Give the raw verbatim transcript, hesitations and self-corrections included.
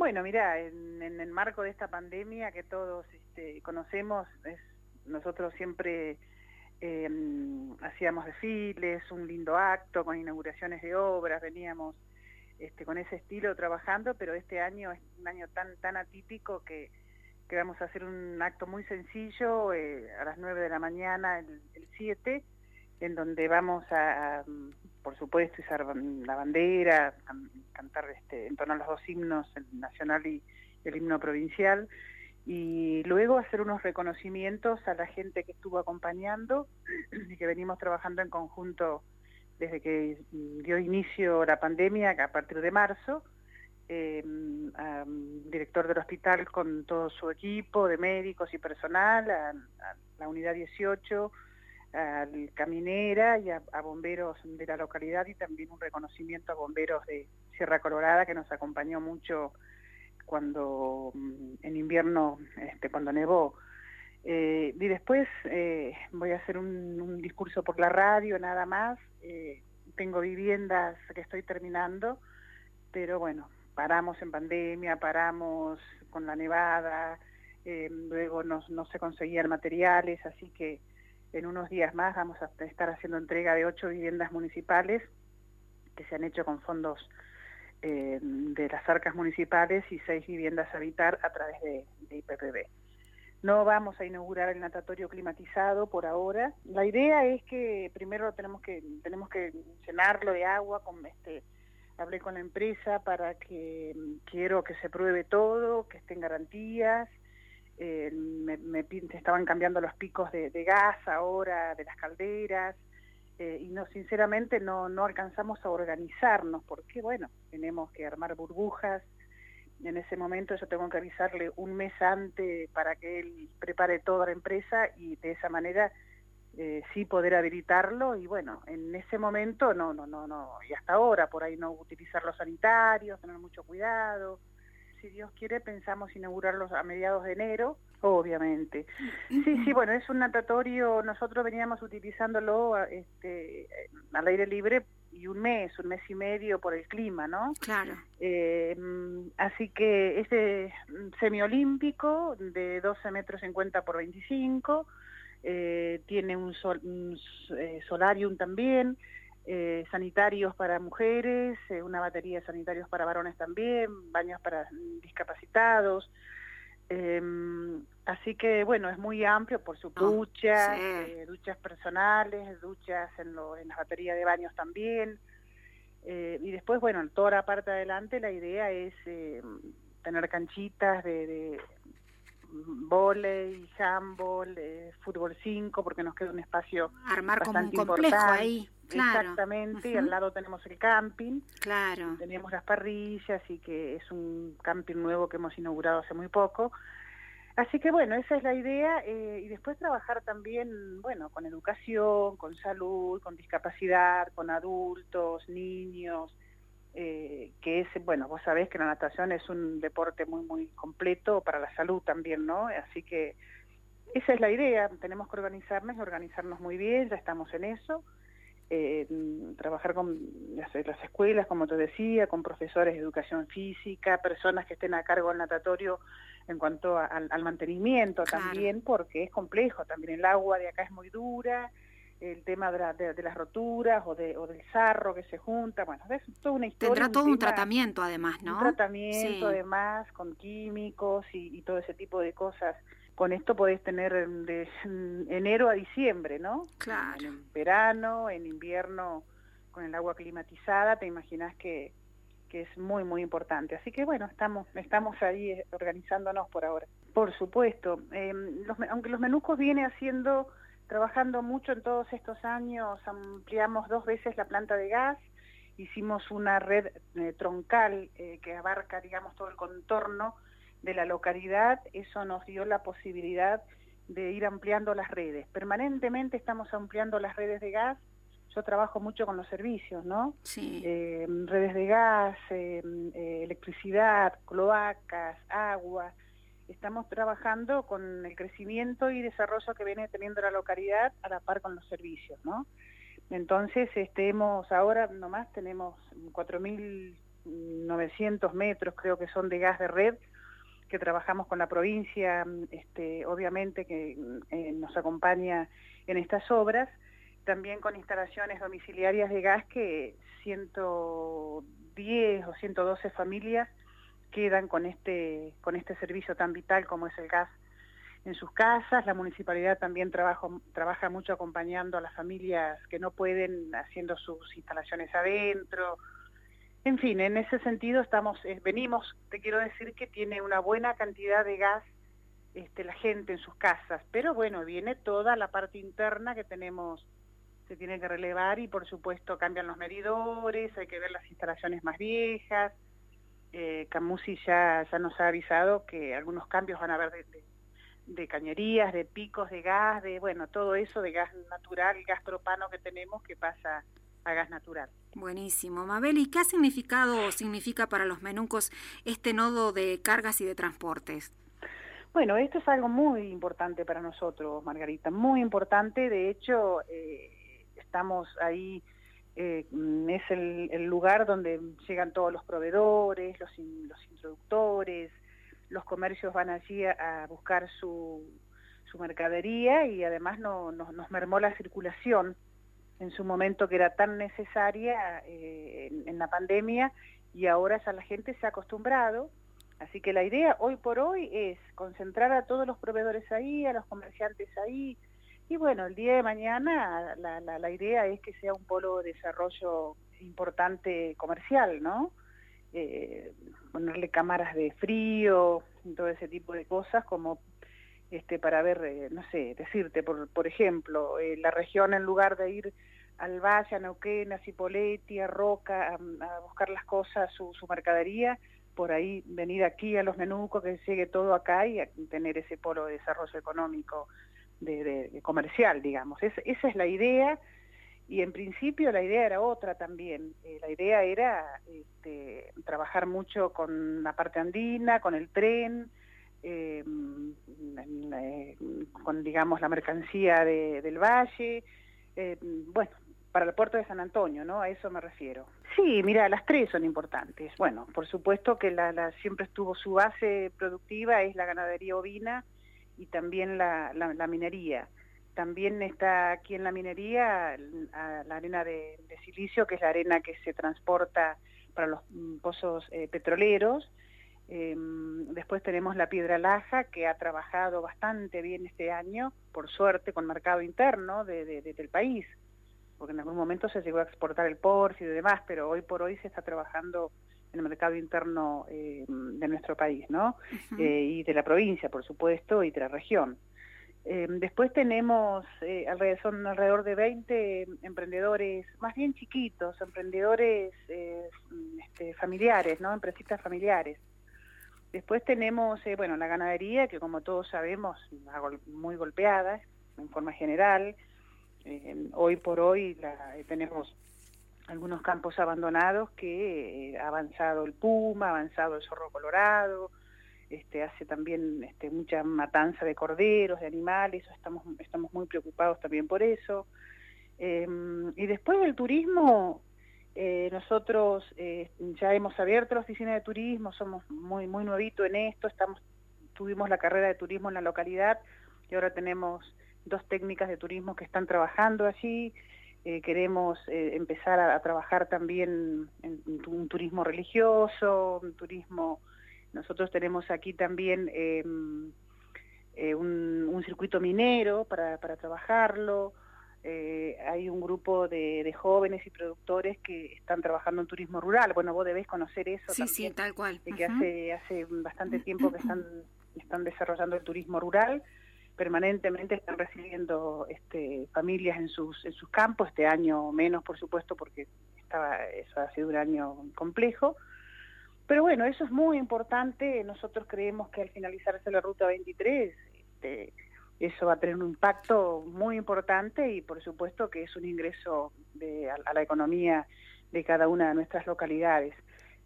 Bueno, mira, en, en el marco de esta pandemia que todos este, conocemos, es, nosotros siempre eh, hacíamos desfiles, un lindo acto con inauguraciones de obras, veníamos este, con ese estilo trabajando, pero este año es un año tan tan atípico que, que vamos a hacer un acto muy sencillo eh, a las nueve de la mañana, el, el siete, en donde vamos a, a por supuesto, izar la bandera, can, cantar, este, entonar los dos himnos, el nacional y el himno provincial, y luego hacer unos reconocimientos a la gente que estuvo acompañando y que venimos trabajando en conjunto desde que dio inicio la pandemia, a partir de marzo, eh, a, director del hospital con todo su equipo de médicos y personal, a, a la unidad dieciocho, al Caminera y a, a bomberos de la localidad, y también un reconocimiento a bomberos de Sierra Colorada que nos acompañó mucho cuando en invierno, este, cuando nevó. Eh, y después eh, voy a hacer un, un discurso por la radio, nada más. Eh, tengo viviendas que estoy terminando, pero bueno, paramos en pandemia, paramos con la nevada, eh, luego no, no se conseguían materiales, así que en unos días más vamos a estar haciendo entrega de ocho viviendas municipales que se han hecho con fondos eh, de las arcas municipales y seis viviendas a habitar a través de, de I P P B. No vamos a inaugurar el natatorio climatizado por ahora. La idea es que primero tenemos que tenemos que llenarlo de agua. Con este, hablé con la empresa para que quiero que se pruebe todo, que estén garantías. Eh, me, me estaban cambiando los picos de, de gas ahora, de las calderas, eh, y no, sinceramente no, no alcanzamos a organizarnos, porque bueno, tenemos que armar burbujas. En ese momento yo tengo que avisarle un mes antes para que él prepare toda la empresa y de esa manera eh, sí poder habilitarlo. Y bueno, en ese momento no, no, no, no, y hasta ahora por ahí no utilizar los sanitarios, tener mucho cuidado. Si Dios quiere, pensamos inaugurarlos a mediados de enero, obviamente. Sí, sí, bueno, es un natatorio, nosotros veníamos utilizándolo este, al aire libre y un mes, un mes y medio por el clima, ¿no? Claro. Eh, así que este semiolímpico de doce metros cincuenta por veinticinco, eh, tiene un, sol, un eh, solarium también, eh, sanitarios para mujeres, eh, una batería de sanitarios para varones también, baños para discapacitados. Eh, así que bueno, es muy amplio por sus Oh, duchas, sí. eh, duchas personales, duchas en, lo, en las baterías de baños también. Eh, y después, bueno, en toda la parte de adelante la idea es eh, tener canchitas de, de vóley, handball, eh, fútbol cinco, porque nos queda un espacio Armar como un bastante complejo importante. ahí, claro. Exactamente, y al Uh-huh. lado tenemos el camping, y Claro. tenemos las parrillas, y que es un camping nuevo que hemos inaugurado hace muy poco. Así que bueno, esa es la idea, eh, y después trabajar también, bueno, con educación, con salud, con discapacidad, con adultos, niños, eh, que es, bueno, vos sabés que la natación es un deporte muy, muy completo para la salud también, ¿no? Así que esa es la idea, tenemos que organizarnos y organizarnos muy bien, ya estamos en eso. Eh, trabajar con las, las escuelas, como te decía, con profesores de educación física, personas que estén a cargo del natatorio en cuanto a, al, al mantenimiento Claro. también, porque es complejo, también el agua de acá es muy dura, el tema de, la, de, de las roturas o, de, o del sarro que se junta, bueno, es toda una historia, Tendrá un todo un tema, tratamiento además, un ¿no? tratamiento Sí. además con químicos y, y todo ese tipo de cosas. Con esto podés tener de enero a diciembre, ¿no? Claro. En verano, en invierno, con el agua climatizada, te imaginas que, que es muy, muy importante. Así que bueno, estamos, estamos ahí organizándonos por ahora. Por supuesto, eh, los, aunque los menucos viene haciendo, trabajando mucho en todos estos años, ampliamos dos veces la planta de gas, hicimos una red eh, troncal eh, que abarca, digamos, todo el contorno de la localidad. Eso nos dio la posibilidad de ir ampliando las redes. Permanentemente estamos ampliando las redes de gas. Yo trabajo mucho con los servicios, ¿no? Sí. Eh, redes de gas, eh, eh, electricidad, cloacas, agua. Estamos trabajando con el crecimiento y desarrollo que viene teniendo la localidad a la par con los servicios, ¿no? Entonces, este, hemos, ahora nomás tenemos cuatro mil novecientos metros, creo que son de gas de red, que trabajamos con la provincia, este, obviamente que eh, nos acompaña en estas obras, también con instalaciones domiciliarias de gas que ciento diez o ciento doce familias quedan con este, con este servicio tan vital como es el gas en sus casas. La municipalidad también trabajo, trabaja mucho acompañando a las familias que no pueden, haciendo sus instalaciones adentro. En fin, en ese sentido estamos, eh, venimos, te quiero decir que tiene una buena cantidad de gas este, la gente en sus casas, pero bueno, viene toda la parte interna que tenemos, se tiene que relevar y por supuesto cambian los medidores, hay que ver las instalaciones más viejas. eh, Camusi ya, ya nos ha avisado que algunos cambios van a haber de, de, de cañerías, de picos de gas, de bueno, todo eso de gas natural, gas propano que tenemos que pasa a gas natural. Buenísimo. Mabel, ¿y qué ha significado o significa para los menucos este nodo de cargas y de transportes? Bueno, esto es algo muy importante para nosotros, Margarita, muy importante. De hecho, eh, estamos ahí, eh, es el, el lugar donde llegan todos los proveedores, los, in, los introductores, los comercios van allí a, a buscar su, su mercadería y además no, no, nos mermó la circulación en su momento que era tan necesaria eh, en, en la pandemia, y ahora ya la gente se ha acostumbrado. Así que la idea hoy por hoy es concentrar a todos los proveedores ahí, a los comerciantes ahí, y bueno, el día de mañana la, la, la idea es que sea un polo de desarrollo importante comercial, ¿no? Eh, ponerle cámaras de frío, todo ese tipo de cosas, como este para ver, eh, no sé, decirte, por, por ejemplo, eh, la región, en lugar de ir al Valle, a Neuquén, a Cipolletti, a Roca, a, a buscar las cosas, su, su mercadería, por ahí venir aquí a los Menucos, que llegue todo acá y a tener ese polo de desarrollo económico, de, de, de comercial, digamos. Es, esa es la idea, y en principio la idea era otra también. Eh, la idea era este, trabajar mucho con la parte andina, con el tren, eh, eh, con, digamos, la mercancía de, del Valle, eh, bueno, para el puerto de San Antonio, ¿no? A eso me refiero. Sí, mira, las tres son importantes. Bueno, por supuesto que la, la siempre estuvo su base productiva, es la ganadería ovina y también la, la, la minería. También está aquí en la minería la, la arena de, de silicio, que es la arena que se transporta para los pozos eh, petroleros. Eh, después tenemos la piedra laja, que ha trabajado bastante bien este año, por suerte, con mercado interno de, de, de, del país, porque en algún momento se llegó a exportar el porcio y demás, pero hoy por hoy se está trabajando en el mercado interno eh, de nuestro país, ¿no? Uh-huh. eh, y de la provincia, por supuesto, y de la región. Eh, después tenemos, eh, alrededor, son alrededor de veinte emprendedores, más bien chiquitos, emprendedores eh, este, familiares, ¿no? Empresitas familiares. Después tenemos, eh, bueno, la ganadería, que como todos sabemos, muy golpeada en forma general. Eh, hoy por hoy la, eh, tenemos algunos campos abandonados que eh, ha avanzado el puma, ha avanzado el zorro colorado, este, hace también este, mucha matanza de corderos, de animales, estamos, estamos muy preocupados también por eso. Eh, y después del turismo, eh, nosotros eh, ya hemos abierto la oficina de turismo, somos muy, muy nuevitos en esto, estamos, tuvimos la carrera de turismo en la localidad y ahora tenemos dos técnicas de turismo que están trabajando allí. Eh, queremos eh, empezar a, a trabajar también en, en un turismo religioso, un turismo. Nosotros tenemos aquí también eh, eh, un, un circuito minero para, para trabajarlo. Eh, hay un grupo de, de jóvenes y productores que están trabajando en turismo rural. Bueno, vos debés conocer eso sí, también. Sí, tal cual. De que uh-huh. hace, hace bastante tiempo que están, están desarrollando el turismo rural. Permanentemente están recibiendo este, familias en sus, en sus campos, este año menos, por supuesto, porque estaba, eso ha sido un año complejo. Pero bueno, eso es muy importante. Nosotros creemos que al finalizarse la Ruta veintitrés, este, eso va a tener un impacto muy importante y por supuesto que es un ingreso de, a, a la economía de cada una de nuestras localidades.